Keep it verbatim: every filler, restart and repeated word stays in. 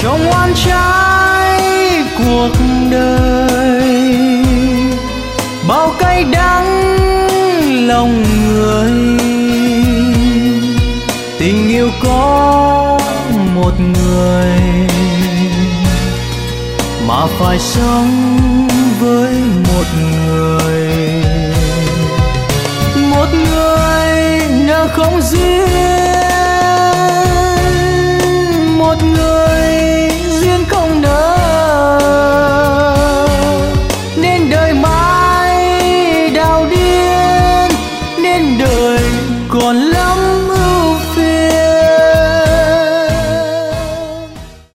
trong oan trái cuộc đời. Bao cay đắng lòng người, tình yêu có một người mà phải sống với một người. Một người đã không giữ